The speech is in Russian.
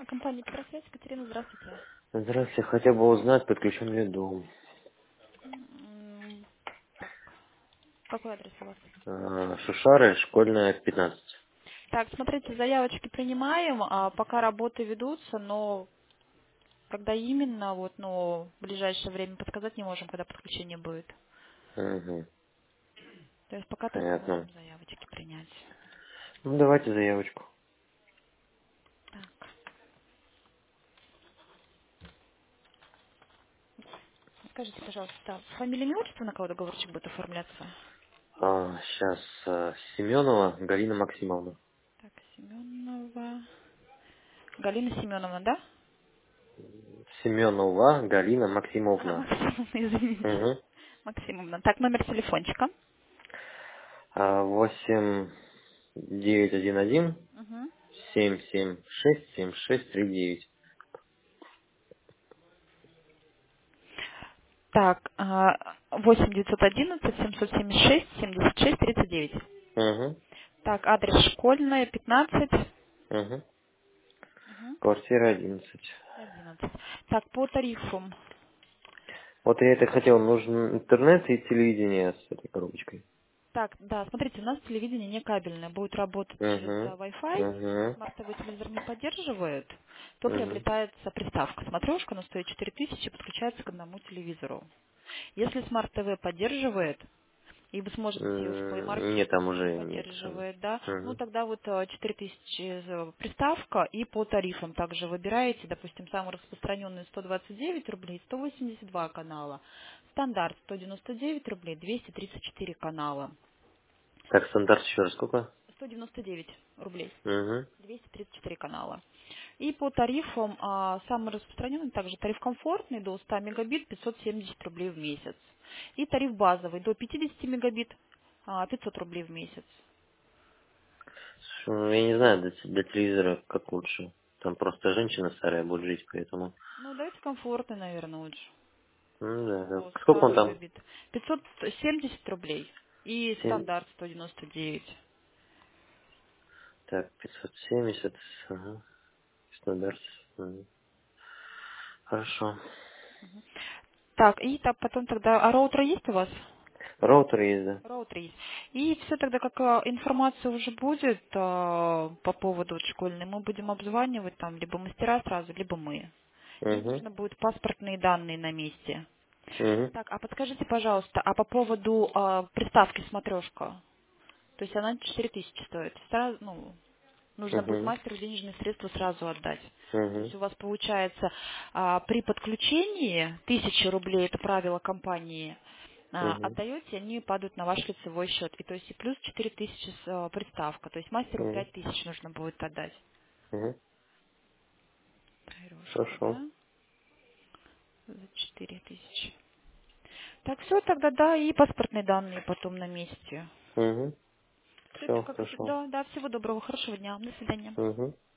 Компания «Петросвязь». Катерина, здравствуйте. Здравствуйте, хотел бы узнать, подключен ли дом. М, Так, какой адрес у вас? Шушары, школьная, 15. Так, смотрите, заявочки принимаем, пока работы ведутся, но когда именно, вот, ну, в ближайшее время подсказать не можем, когда подключение будет. Угу, То есть пока только понятно. можем заявочки принять. Ну, давайте заявочку. Так, скажите, пожалуйста, фамилия, имя, отчество, на кого договорчик будет оформляться? Сейчас Семенова Галина Максимовна. Так, Семенова. Галина Семеновна, да? Семенова Галина А, Максимовна. Максимовна, извините. Угу. Максимовна. Так, номер телефончика. 8911 Угу. 776 7639. Так, 8 911 776 76 39. Угу. Так, адрес школьная, 15. Угу. Мгм. Квартира 11. 11. Так, по тарифу. Вот я это хотел, нужен интернет и телевидение с этой коробочкой. Так, да, смотрите, у нас телевидение не кабельное, будет работать через Угу. Wi-Fi. Если Угу. смарт-ТВ телевизор не поддерживает, то Угу. приобретается приставка. Смотрешка, она стоит 4000, подключается к одному телевизору. Если смарт-ТВ поддерживает, и вы сможете в Play Market Нет, там не уже нет. поддерживает, да, ну Мгм. тогда вот 4000 приставка, и по тарифам также выбираете, допустим, самый распространенный 129 рублей, 182 канала, стандарт 199 рублей, 234 канала, Так, стандарт еще раз сколько? 199 рублей. Угу. 234 канала. И по тарифам самый распространенный также тариф комфортный до 100 мегабит 570 рублей в месяц. И тариф базовый до 50 мегабит 500 рублей в месяц. Ну, я не знаю, до телевизора как лучше. Там просто женщина старая будет жить, поэтому. Ну, давайте комфортный, наверное, лучше. Ну, да, да. До Сколько 100 он там? мегабит. 570 рублей. И 7. стандарт 199. Так, 570. Ага. Стандарт. Мгм. Хорошо. Так, и так потом тогда... А роутер есть у вас? Роутер есть, да? Роутер есть. И все тогда, как информация уже будет по поводу вот школьной, мы будем обзванивать там либо мастера сразу, либо мы. И Угу. нужно будет паспортные данные на месте. Угу. Так, а подскажите, пожалуйста, а по поводу приставки смотрешка? То есть она 4000 стоит. Сразу, ну, нужно будет Угу. мастеру денежные средства сразу отдать. То Угу. есть у вас получается при подключении 1000 рублей, это правило компании, Угу. отдаете, они падают на ваш лицевой счет. И то есть и плюс 4000 приставка. То есть мастеру Угу. 5000 нужно будет отдать. Угу. Трешка, Хорошо. да? За 4000. Так, все тогда, да, и паспортные данные потом на месте. Угу. Супер, Все, как и хорошо. всегда. Да, всего доброго, хорошего дня. До свидания. Угу.